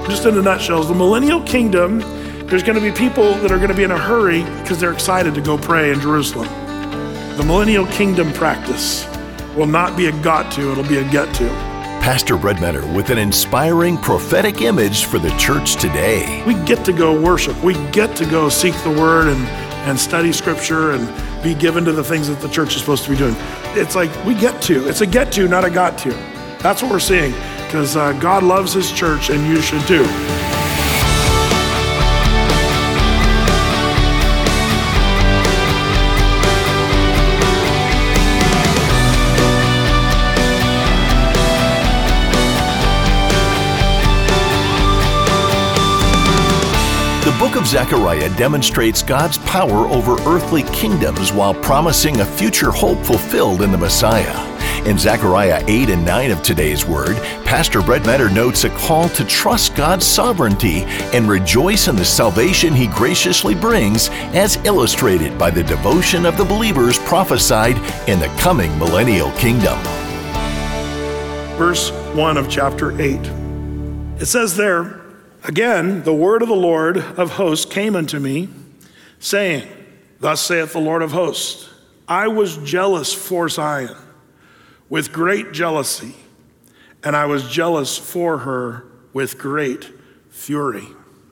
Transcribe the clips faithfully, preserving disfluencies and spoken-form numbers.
just in a nutshell, is the millennial kingdom, there's gonna be people that are gonna be in a hurry because they're excited to go pray in Jerusalem. The millennial kingdom practice will not be a got to, it'll be a get to. Pastor Brett Meador with an inspiring prophetic image for the church today. We get to go worship. We get to go seek the word and, and study scripture and be given to the things that the church is supposed to be doing. It's like we get to. It's a get to, not a got to. That's what we're seeing because uh, God loves his church and you should too. The book of Zechariah demonstrates God's power over earthly kingdoms while promising a future hope fulfilled in the Messiah. In Zechariah eight and nine of today's Word, Pastor Brett Meador notes a call to trust God's sovereignty and rejoice in the salvation he graciously brings, as illustrated by the devotion of the believers prophesied in the coming millennial kingdom. Verse one of chapter eight. It says there, "Again, the word of the Lord of hosts came unto me, saying, Thus saith the Lord of hosts, I was jealous for Zion with great jealousy, and I was jealous for her with great fury."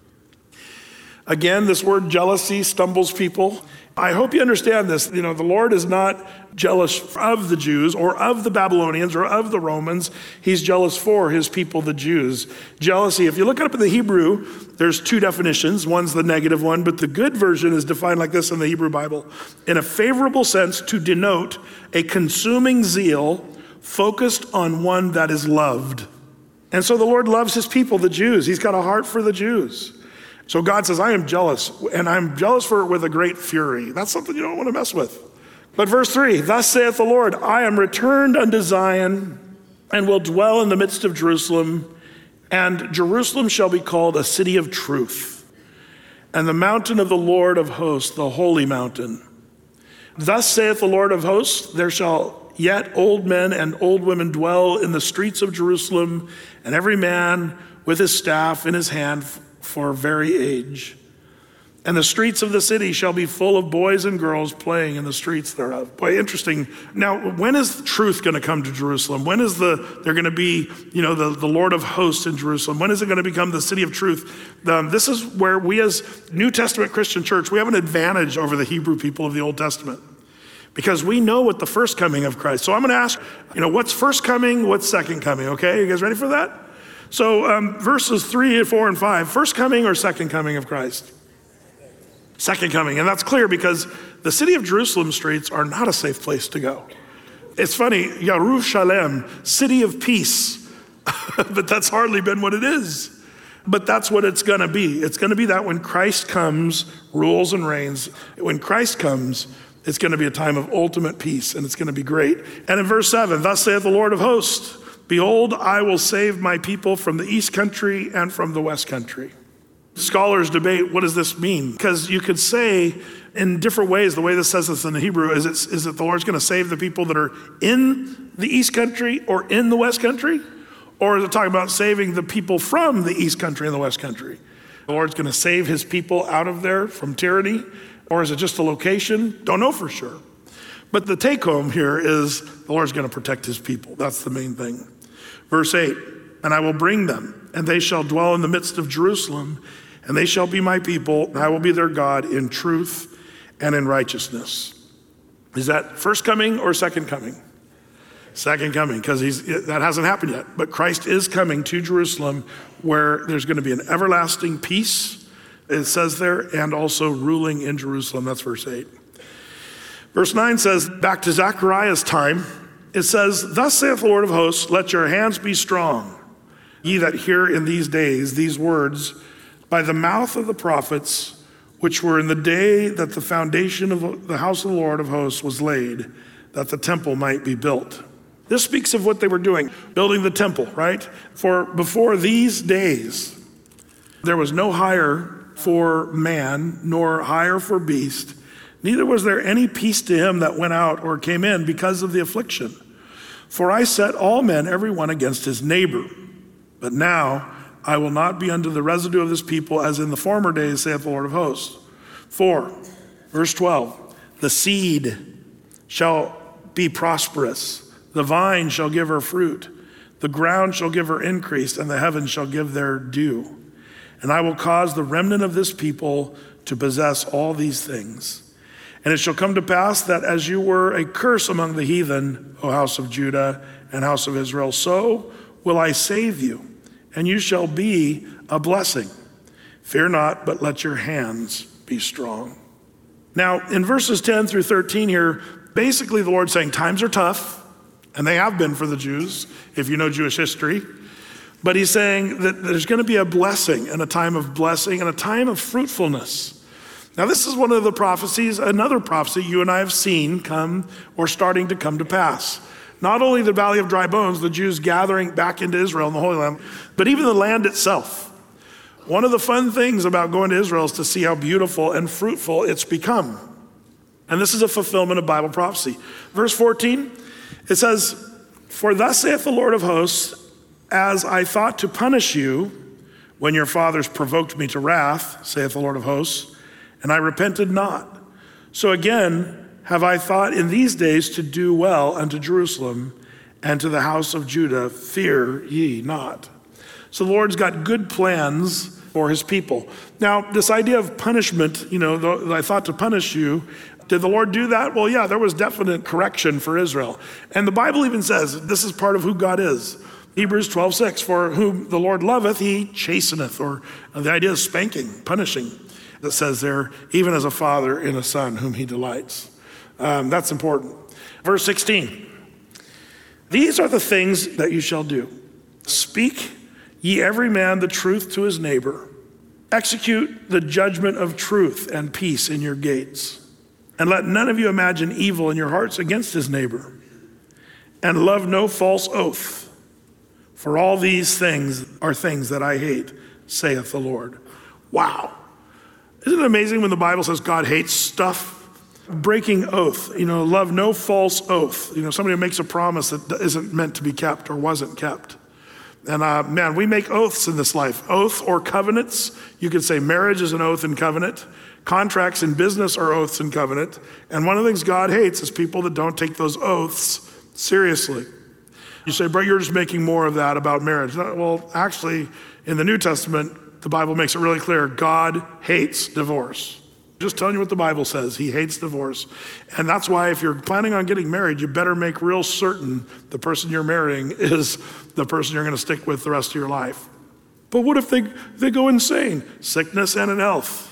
Again, this word jealousy stumbles people. I hope you understand this. You know, the Lord is not jealous of the Jews or of the Babylonians or of the Romans. He's jealous for his people, the Jews. Jealousy, if you look it up in the Hebrew, there's two definitions. One's the negative one, but the good version is defined like this in the Hebrew Bible. In a favorable sense, to denote a consuming zeal focused on one that is loved. And so the Lord loves his people, the Jews. He's got a heart for the Jews. So God says, I am jealous, and I'm jealous for it with a great fury. That's something you don't want to mess with. But verse three, "Thus saith the Lord, I am returned unto Zion, and will dwell in the midst of Jerusalem, and Jerusalem shall be called a city of truth, and the mountain of the Lord of hosts, the holy mountain. Thus saith the Lord of hosts, there shall yet old men and old women dwell in the streets of Jerusalem, and every man with his staff in his hand for very age. And the streets of the city shall be full of boys and girls playing in the streets thereof." Boy, interesting. Now, when is truth going to come to Jerusalem? When is the they're going to be, you know, the, the Lord of hosts in Jerusalem? When is it going to become the city of truth? Um, this is where we as New Testament Christian church, we have an advantage over the Hebrew people of the Old Testament because we know what the first coming of Christ. So I'm going to ask, you know, what's first coming? What's second coming? Okay, you guys ready for that? So um, verses three, four, and five, first coming or second coming of Christ? Second coming, and that's clear because the city of Jerusalem streets are not a safe place to go. It's funny, Yerushalem, city of peace, but that's hardly been what it is. But that's what it's gonna be. It's gonna be that when Christ comes, rules and reigns. When Christ comes, it's gonna be a time of ultimate peace, and it's gonna be great. And in verse seven, "Thus saith the Lord of hosts, Behold, I will save my people from the east country and from the west country." Scholars debate, what does this mean? Because you could say in different ways, the way this says this in the Hebrew, is it, is it the Lord's gonna save the people that are in the east country or in the west country? Or is it talking about saving the people from the east country and the west country? The Lord's gonna save his people out of there from tyranny? Or is it just a location? Don't know for sure. But the take home here is the Lord's gonna protect his people. That's the main thing. Verse eight, "And I will bring them, and they shall dwell in the midst of Jerusalem, and they shall be my people, and I will be their God in truth and in righteousness." Is that first coming or second coming? Second coming, because he's that hasn't happened yet. But Christ is coming to Jerusalem where there's gonna be an everlasting peace, it says there, and also ruling in Jerusalem. That's verse eight. Verse nine says, back to Zechariah's time, it says, "Thus saith the Lord of hosts, let your hands be strong, ye that hear in these days these words by the mouth of the prophets, which were in the day that the foundation of the house of the Lord of hosts was laid, that the temple might be built." This speaks of what they were doing, building the temple, right? "For before these days, there was no hire for man, nor hire for beast, neither was there any peace to him that went out or came in because of the affliction. For I set all men, every one against his neighbor. But now I will not be unto the residue of this people as in the former days, saith the Lord of hosts. Four, verse twelve, the seed shall be prosperous. The vine shall give her fruit. The ground shall give her increase, and the heavens shall give their dew. And I will cause the remnant of this people to possess all these things. And it shall come to pass that as you were a curse among the heathen, O house of Judah and house of Israel, so will I save you, and you shall be a blessing. Fear not, but let your hands be strong. Now, in verses ten through thirteen here, basically the Lord's saying times are tough, and they have been for the Jews, if you know Jewish history. But he's saying that there's going to be a blessing and a time of blessing and a time of fruitfulness. Now, this is one of the prophecies, another prophecy you and I have seen come or starting to come to pass. Not only the Valley of Dry Bones, the Jews gathering back into Israel in the Holy Land, but even the land itself. One of the fun things about going to Israel is to see how beautiful and fruitful it's become. And this is a fulfillment of Bible prophecy. Verse fourteen, it says, for thus saith the Lord of hosts, as I thought to punish you when your fathers provoked me to wrath, saith the Lord of hosts, and I repented not. So again have I thought in these days to do well unto Jerusalem and to the house of Judah, fear ye not. So the Lord's got good plans for his people. Now, this idea of punishment, you know, the, I thought to punish you, did the Lord do that? Well, yeah, there was definite correction for Israel. And the Bible even says this is part of who God is. Hebrews twelve six, for whom the Lord loveth, he chasteneth, or the idea of spanking, punishing, that says there, even as a father in a son whom he delights. Um, that's important. Verse sixteen, these are the things that you shall do. Speak ye every man the truth to his neighbor. Execute the judgment of truth and peace in your gates. And let none of you imagine evil in your hearts against his neighbor. And love no false oath. For all these things are things that I hate, saith the Lord. Wow. Isn't it amazing when the Bible says God hates stuff? Breaking oath, you know, love no false oath. You know, somebody makes a promise that isn't meant to be kept or wasn't kept. And uh, man, we make oaths in this life. Oath or covenants. You could say marriage is an oath and covenant. Contracts in business are oaths and covenant. And one of the things God hates is people that don't take those oaths seriously. You say, bro, you're just making more of that about marriage. Well, actually, in the New Testament, the Bible makes it really clear. God hates divorce. Just telling you what the Bible says. He hates divorce. And that's why if you're planning on getting married, you better make real certain the person you're marrying is the person you're going to stick with the rest of your life. But what if they, they go insane? Sickness and in health.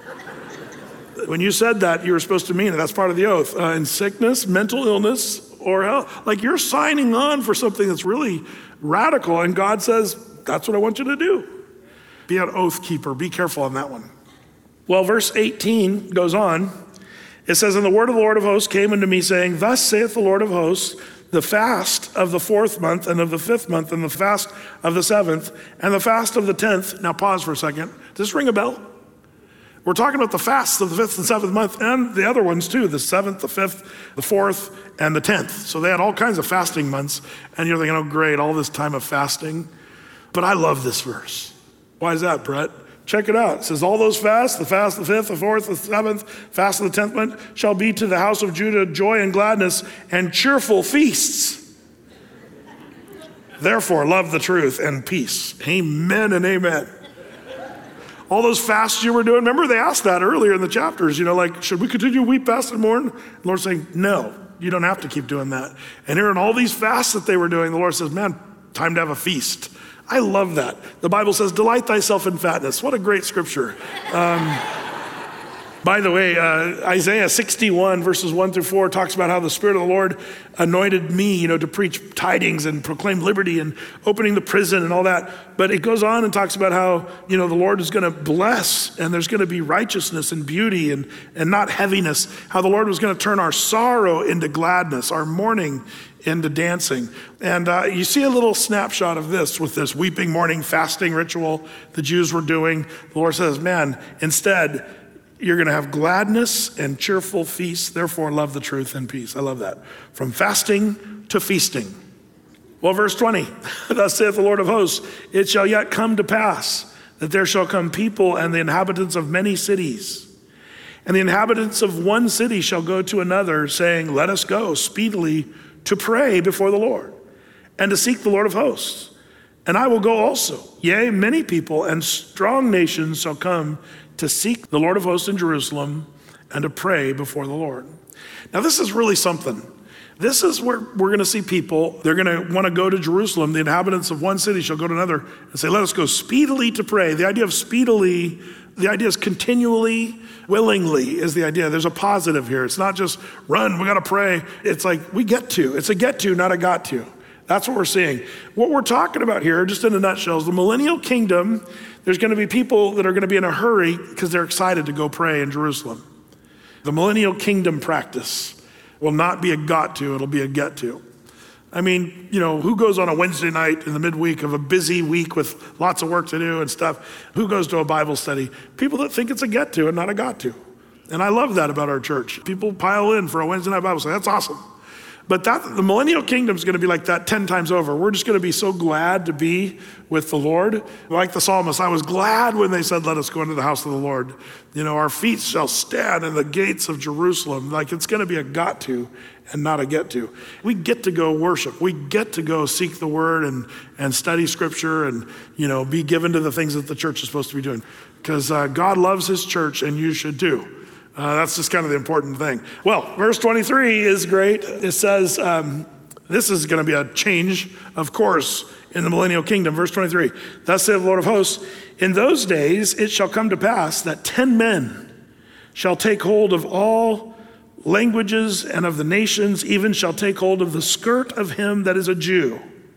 When you said that, you were supposed to mean it. That's part of the oath. Uh, in sickness, mental illness, or health. Like you're signing on for something that's really radical. And God says, that's what I want you to do. Be an oath keeper. Be careful on that one. Well, verse eighteen goes on. It says, and the word of the Lord of hosts came unto me, saying, thus saith the Lord of hosts, the fast of the fourth month and of the fifth month and the fast of the seventh and the fast of the tenth. Now pause for a second. Does this ring a bell? We're talking about the fasts of the fifth and seventh month and the other ones too, the seventh, the fifth, the fourth, and the tenth. So they had all kinds of fasting months. And you're thinking, oh great, all this time of fasting. But I love this verse. Why is that, Brett? Check it out. It says, all those fasts, the fast of the fifth, the fourth, the seventh, fast of the tenth month, shall be to the house of Judah joy and gladness and cheerful feasts. Therefore, love the truth and peace. Amen and amen. All those fasts you were doing, remember they asked that earlier in the chapters, you know, like, should we continue to weep, fast, and mourn? The Lord's saying, no, you don't have to keep doing that. And here in all these fasts that they were doing, the Lord says, man, time to have a feast. I love that. The Bible says, delight thyself in fatness. What a great scripture. Um, by the way, uh, Isaiah sixty-one verses one through four talks about how the Spirit of the Lord anointed me, you know, to preach tidings and proclaim liberty and opening the prison and all that. But it goes on and talks about how, you know, the Lord is going to bless and there's going to be righteousness and beauty and, and not heaviness. How the Lord was going to turn our sorrow into gladness, our mourning into dancing. And uh, you see a little snapshot of this with this weeping, mourning, fasting ritual the Jews were doing. The Lord says, man, instead, you're going to have gladness and cheerful feasts. Therefore, love the truth and peace. I love that. From fasting to feasting. Well, verse twenty, thus saith the Lord of hosts, it shall yet come to pass that there shall come people and the inhabitants of many cities. And the inhabitants of one city shall go to another, saying, let us go speedily to pray before the Lord and to seek the Lord of hosts. And I will go also. Yea, many people and strong nations shall come to seek the Lord of hosts in Jerusalem and to pray before the Lord. Now this is really something. This is where we're going to see people, they're going to want to go to Jerusalem. The inhabitants of one city shall go to another and say, let us go speedily to pray. The idea of speedily, the idea is continually, willingly is the idea. There's a positive here. It's not just run, we got to pray. It's like we get to. It's a get to, not a got to. That's what we're seeing. What we're talking about here, just in a nutshell, is the millennial kingdom. There's going to be people that are going to be in a hurry because they're excited to go pray in Jerusalem. The millennial kingdom practice will not be a got to, it'll be a get to. I mean, you know, who goes on a Wednesday night in the midweek of a busy week with lots of work to do and stuff? Who goes to a Bible study? People that think it's a get to and not a got to. And I love that about our church. People pile in for a Wednesday night Bible study. That's awesome. But that the millennial kingdom is going to be like that ten times over. We're just going to be so glad to be with the Lord. Like the psalmist, I was glad when they said, let us go into the house of the Lord. You know, our feet shall stand in the gates of Jerusalem. Like it's going to be a got to and not a get to. We get to go worship. We get to go seek the word and, and study scripture and, you know, be given to the things that the church is supposed to be doing. Because uh, God loves his church and you should too. Uh, that's just kind of the important thing. Well, verse twenty-three is great. It says, um, this is going to be a change, of course, in the millennial kingdom. Verse twenty-three, thus saith the Lord of hosts, in those days it shall come to pass that ten men shall take hold of all languages and of the nations, even shall take hold of the skirt of him that is a Jew,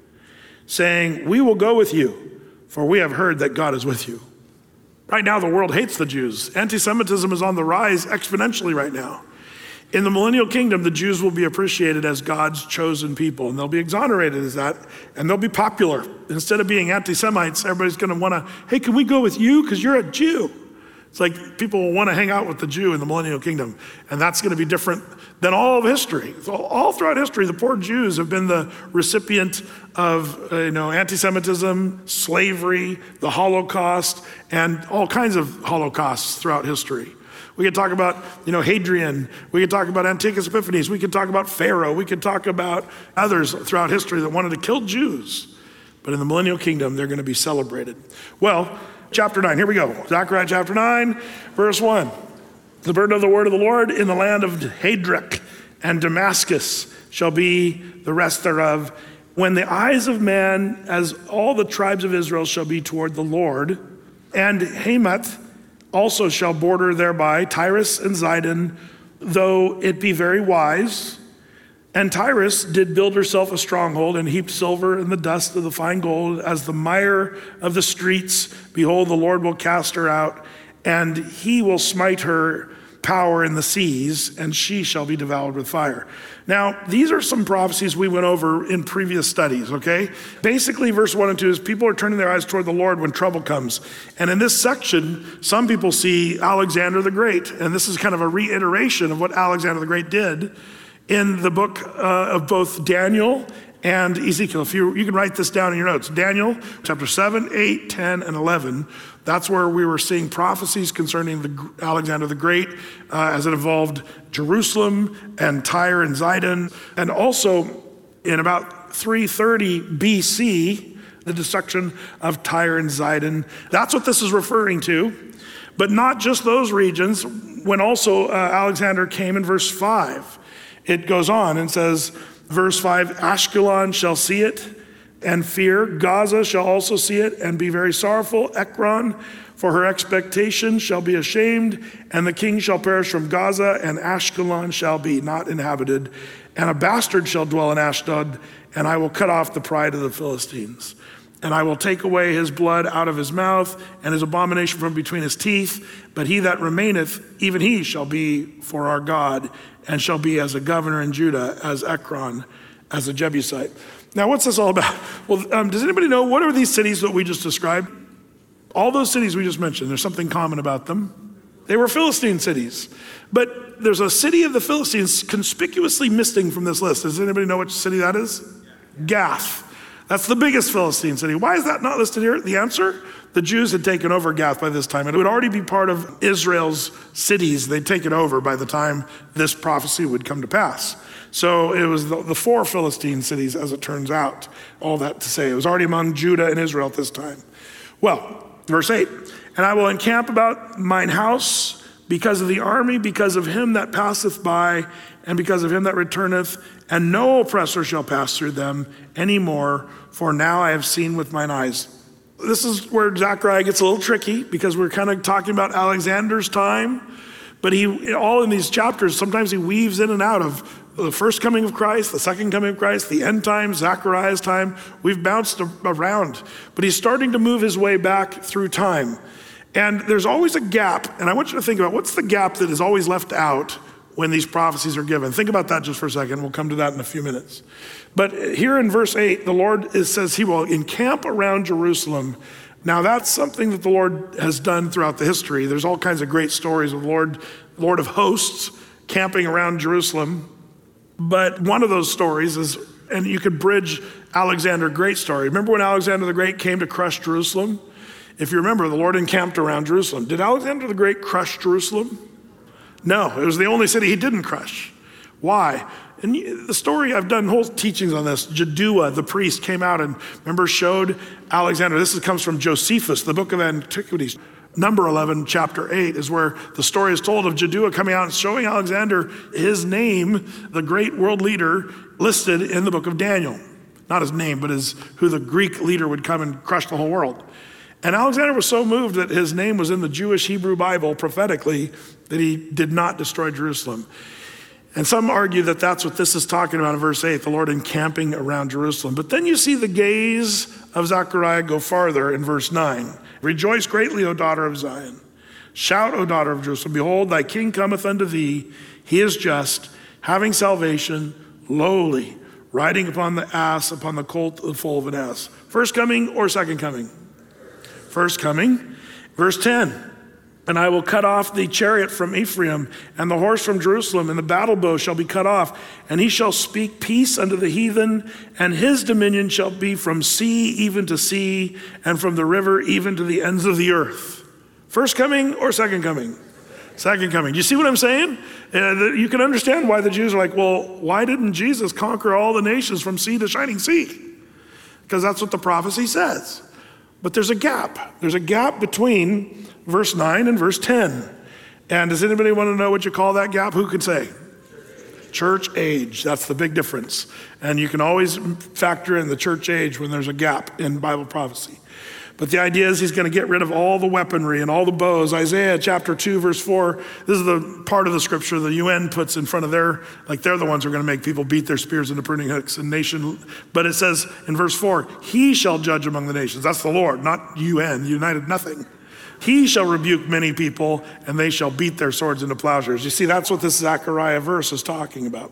saying, we will go with you, for we have heard that God is with you. Right now, the world hates the Jews. Anti-Semitism is on the rise exponentially right now. In the millennial kingdom, the Jews will be appreciated as God's chosen people, and they'll be exonerated as that, and they'll be popular. Instead of being anti-Semites, everybody's going to want to, hey, can we go with you? Because you're a Jew. It's like people will want to hang out with the Jew in the millennial kingdom, and that's going to be different than all of history. So all throughout history, the poor Jews have been the recipient of uh, you know, anti-Semitism, slavery, the Holocaust, and all kinds of holocausts throughout history. We could talk about, you know, Hadrian. We could talk about Antiochus Epiphanes. We could talk about Pharaoh. We could talk about others throughout history that wanted to kill Jews. But in the millennial kingdom, they're going to be celebrated. Well, chapter nine, here we go. Zechariah chapter nine, verse one. The burden of the word of the Lord in the land of Hadrich and Damascus shall be the rest thereof. When the eyes of man, as all the tribes of Israel, shall be toward the Lord, and Hamath also shall border thereby, Tyrus and Zidon, though it be very wise. And Tyrus did build herself a stronghold and heaped silver in the dust of the fine gold as the mire of the streets. Behold, the Lord will cast her out, and he will smite her power in the seas, and she shall be devoured with fire. Now, these are some prophecies we went over in previous studies, okay? Basically, verse one and two is people are turning their eyes toward the Lord when trouble comes. And in this section, some people see Alexander the Great, and this is kind of a reiteration of what Alexander the Great did in the book uh, of both Daniel and Ezekiel. If you, you can write this down in your notes. Daniel chapter seven, eight, ten, and eleven. That's where we were seeing prophecies concerning the Alexander the Great uh, as it involved Jerusalem and Tyre and Zidon. And also in about three thirty B C, the destruction of Tyre and Zidon. That's what this is referring to. But not just those regions. When also uh, Alexander came in verse five, it goes on and says, verse five, Ashkelon shall see it and fear. Gaza shall also see it and be very sorrowful. Ekron, for her expectation, shall be ashamed, and the king shall perish from Gaza, and Ashkelon shall be not inhabited. And a bastard shall dwell in Ashdod, and I will cut off the pride of the Philistines. And I will take away his blood out of his mouth, and his abomination from between his teeth. But he that remaineth, even he shall be for our God, and shall be as a governor in Judah, as Ekron, as a Jebusite. Now, what's this all about? Well, um, does anybody know what are these cities that we just described? All those cities we just mentioned, there's something common about them. They were Philistine cities. But there's a city of the Philistines conspicuously missing from this list. Does anybody know which city that is? Gath. That's the biggest Philistine city. Why is that not listed here? The answer? The Jews had taken over Gath by this time. It would already be part of Israel's cities. They'd taken over by the time this prophecy would come to pass. So it was the, the four Philistine cities, as it turns out. All that to say, it was already among Judah and Israel at this time. Well, verse eight, and I will encamp about mine house because of the army, because of him that passeth by, and because of him that returneth, and no oppressor shall pass through them any more, for now I have seen with mine eyes. This is where Zechariah gets a little tricky, because we're kind of talking about Alexander's time, but he, all in these chapters, sometimes he weaves in and out of the first coming of Christ, the second coming of Christ, the end times, Zechariah's time. We've bounced around, but he's starting to move his way back through time. And there's always a gap, and I want you to think about what's the gap that is always left out when these prophecies are given. Think about that just for a second. We'll come to that in a few minutes. But here in verse eight, the Lord is, says he will encamp around Jerusalem. Now that's something that the Lord has done throughout the history. There's all kinds of great stories of the Lord, Lord of hosts camping around Jerusalem. But one of those stories is, and you could bridge Alexander the Great story. Remember when Alexander the Great came to crush Jerusalem? If you remember, the Lord encamped around Jerusalem. Did Alexander the Great crush Jerusalem? No, it was the only city he didn't crush. Why? And the story, I've done whole teachings on this. Jaddua, the priest, came out and, remember, showed Alexander. This comes from Josephus, the book of Antiquities. Number eleven, chapter eight, is where the story is told of Jaddua coming out and showing Alexander his name, the great world leader, listed in the book of Daniel. Not his name, but his, who the Greek leader would come and crush the whole world. And Alexander was so moved that his name was in the Jewish Hebrew Bible prophetically that he did not destroy Jerusalem. And some argue that that's what this is talking about in verse eight, the Lord encamping around Jerusalem. But then you see the gaze of Zechariah go farther in verse nine. Rejoice greatly, O daughter of Zion. Shout, O daughter of Jerusalem. Behold, thy king cometh unto thee. He is just, having salvation, lowly, riding upon the ass, upon the colt, the foal of an ass. First coming or second coming? First coming. Verse ten. And I will cut off the chariot from Ephraim, and the horse from Jerusalem, and the battle bow shall be cut off. And he shall speak peace unto the heathen, and his dominion shall be from sea even to sea, and from the river even to the ends of the earth. First coming or second coming? Second coming. Do you see what I'm saying? Uh, you can understand why the Jews are like, well, why didn't Jesus conquer all the nations from sea to shining sea? Because that's what the prophecy says. But there's a gap. There's a gap between verse nine and verse ten. And does anybody want to know what you call that gap? Who could say? Church age. That's the big difference. And you can always factor in the church age when there's a gap in Bible prophecy. But the idea is he's going to get rid of all the weaponry and all the bows. Isaiah chapter two, verse four, this is the part of the scripture the U N puts in front of their, like they're the ones who are going to make people beat their spears into pruning hooks and nation. But it says in verse four, he shall judge among the nations. That's the Lord, not U N, United Nothing. He shall rebuke many people, and they shall beat their swords into plowshares. You see, that's what this Zechariah verse is talking about.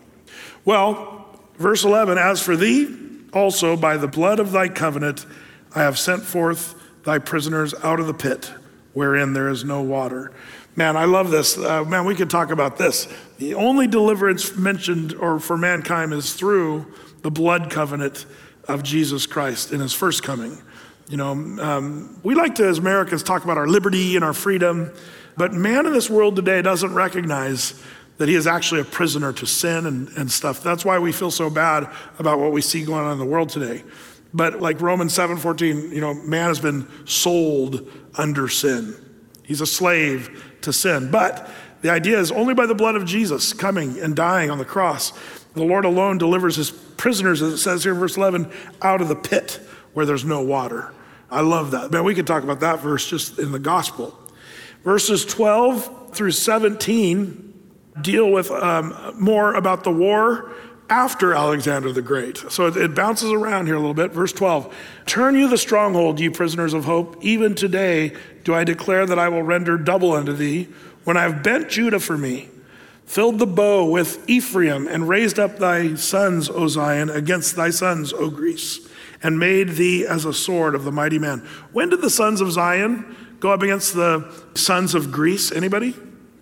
Well, verse eleven, as for thee, also by the blood of thy covenant, I have sent forth thy prisoners out of the pit, wherein there is no water. Man, I love this. Uh, man, we could talk about this. The only deliverance mentioned or for mankind is through the blood covenant of Jesus Christ in his first coming. You know, um, we like to, as Americans, talk about our liberty and our freedom, but man in this world today doesn't recognize that he is actually a prisoner to sin and, and stuff. That's why we feel so bad about what we see going on in the world today. But like Romans seven fourteen, you know, man has been sold under sin. He's a slave to sin. But the idea is only by the blood of Jesus coming and dying on the cross, the Lord alone delivers his prisoners, as it says here in verse eleven, out of the pit where there's no water. I love that. Man, we could talk about that verse just in the gospel. Verses twelve through seventeen deal with um, more about the war after Alexander the Great. So it, it bounces around here a little bit. Verse twelve, turn you the stronghold, ye prisoners of hope. Even today do I declare that I will render double unto thee when I have bent Judah for me, filled the bow with Ephraim, and raised up thy sons, O Zion, against thy sons, O Greece, and made thee as a sword of the mighty man. When did the sons of Zion go up against the sons of Greece? Anybody?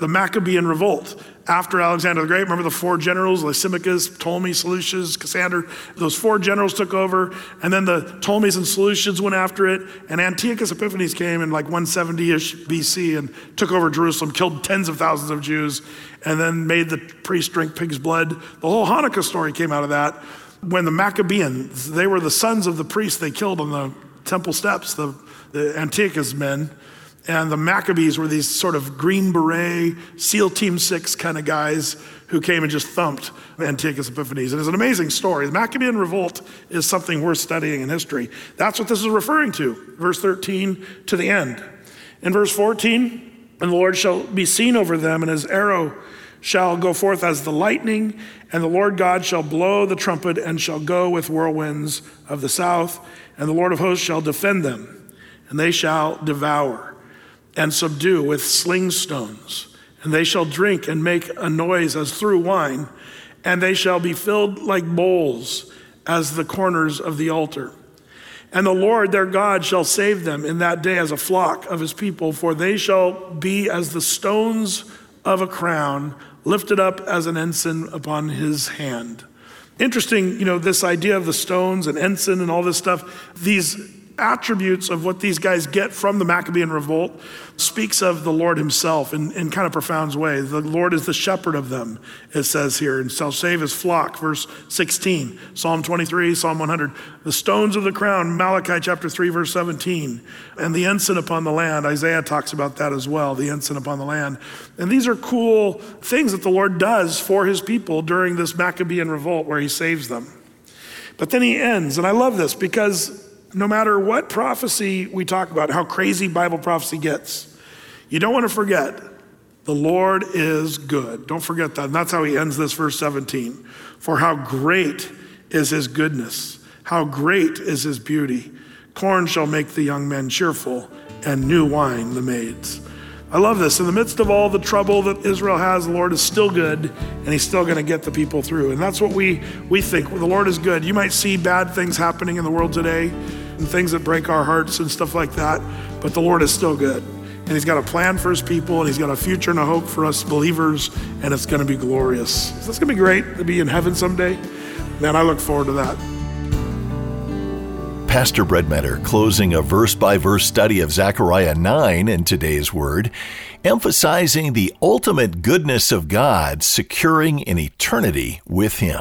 the Maccabean revolt. After Alexander the Great, remember the four generals, Lysimachus, Ptolemy, Seleucus, Cassander, those four generals took over, and then the Ptolemies and Seleucids went after it, and Antiochus Epiphanes came in like one seventy-ish B C and took over Jerusalem, killed tens of thousands of Jews, and then made the priests drink pig's blood. The whole Hanukkah story came out of that. When the Maccabeans, they were the sons of the priests they killed on the temple steps, the, the Antiochus men. And the Maccabees were these sort of Green Beret, SEAL Team Six kind of guys who came and just thumped Antiochus Epiphanes. And it's an amazing story. The Maccabean revolt is something worth studying in history. That's what this is referring to. Verse thirteen to the end. In verse fourteen, and the Lord shall be seen over them, and his arrow shall go forth as the lightning, and the Lord God shall blow the trumpet, and shall go with whirlwinds of the south, and the Lord of hosts shall defend them, and they shall devour and subdue with sling stones. And they shall drink and make a noise as through wine, and they shall be filled like bowls as the corners of the altar. And the Lord their God shall save them in that day as a flock of his people, for they shall be as the stones of a crown, lifted up as an ensign upon his hand. Interesting, you know, this idea of the stones and ensign and all this stuff, these attributes of what these guys get from the Maccabean revolt speaks of the Lord himself in, in kind of profound ways. The Lord is the shepherd of them, it says here, and shall save his flock, verse sixteen, Psalm twenty-three, Psalm one hundred. The stones of the crown, Malachi chapter three, verse seventeen, and the ensign upon the land. Isaiah talks about that as well, the ensign upon the land. And these are cool things that the Lord does for his people during this Maccabean revolt where he saves them. But then he ends, and I love this because no matter what prophecy we talk about, how crazy Bible prophecy gets, you don't want to forget, the Lord is good. Don't forget that. And that's how he ends this verse seventeen. For how great is his goodness, how great is his beauty. Corn shall make the young men cheerful, and new wine the maids. I love this. In the midst of all the trouble that Israel has, the Lord is still good, and he's still going to get the people through. And that's what we, we think. Well, the Lord is good. You might see bad things happening in the world today, and things that break our hearts and stuff like that, but the Lord is still good. And he's got a plan for his people, and he's got a future and a hope for us believers, and it's going to be glorious. So it's going to be great to be in heaven someday. Man, I look forward to that. Pastor Brett Metter closing a verse-by-verse study of Zechariah nine in today's Word, emphasizing the ultimate goodness of God securing an eternity with him.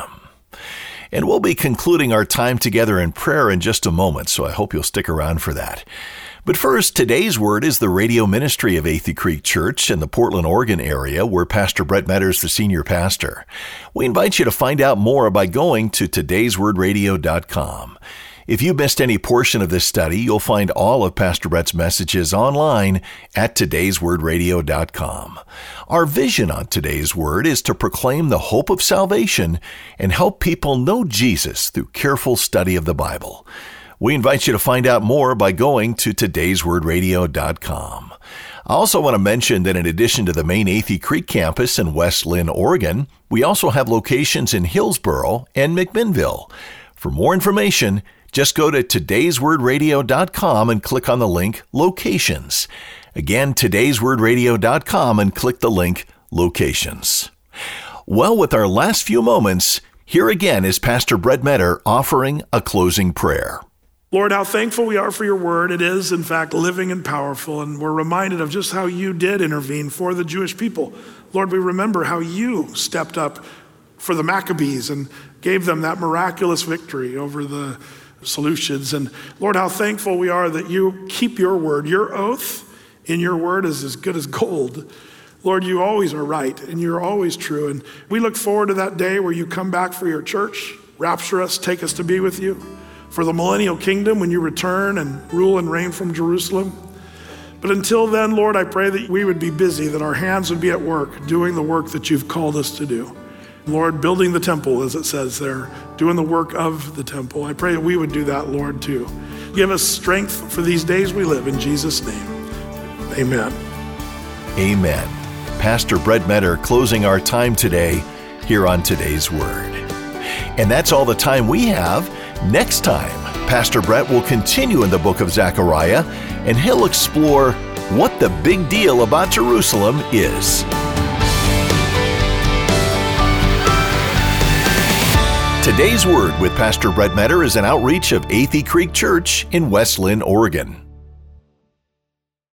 And we'll be concluding our time together in prayer in just a moment, so I hope you'll stick around for that. But first, today's Word is the radio ministry of Athey Creek Church in the Portland, Oregon area, where Pastor Brett Metter is the senior pastor. We invite you to find out more by going to todays word radio dot com. If you missed any portion of this study, you'll find all of Pastor Brett's messages online at todays word radio dot com. Our vision on today's Word is to proclaim the hope of salvation and help people know Jesus through careful study of the Bible. We invite you to find out more by going to todays word radio dot com. I also want to mention that in addition to the main Athey Creek campus in West Lynn, Oregon, we also have locations in Hillsboro and McMinnville. For more information, just go to todays word radio dot com and click on the link Locations. Again, todays word radio dot com and click the link Locations. Well, with our last few moments, here again is Pastor Brett Metter offering a closing prayer. Lord, how thankful we are for your word. It is, in fact, living and powerful, and we're reminded of just how you did intervene for the Jewish people. Lord, we remember how you stepped up for the Maccabees and gave them that miraculous victory over the Seleucids. And Lord, how thankful we are that you keep your word. Your oath in your word is as good as gold. Lord, you always are right, and you're always true. And we look forward to that day where you come back for your church, rapture us, take us to be with you, for the millennial kingdom when you return and rule and reign from Jerusalem. But until then, Lord, I pray that we would be busy, that our hands would be at work, doing the work that you've called us to do. Lord, building the temple, as it says there, doing the work of the temple. I pray that we would do that, Lord, too. Give us strength for these days we live, in Jesus' name. Amen. Amen. Pastor Brett Metter closing our time today here on Today's Word. And that's all the time we have. Next time, Pastor Brett will continue in the book of Zechariah, and he'll explore what the big deal about Jerusalem is. Today's Word with Pastor Brett Metter is an outreach of Athey Creek Church in West Linn, Oregon.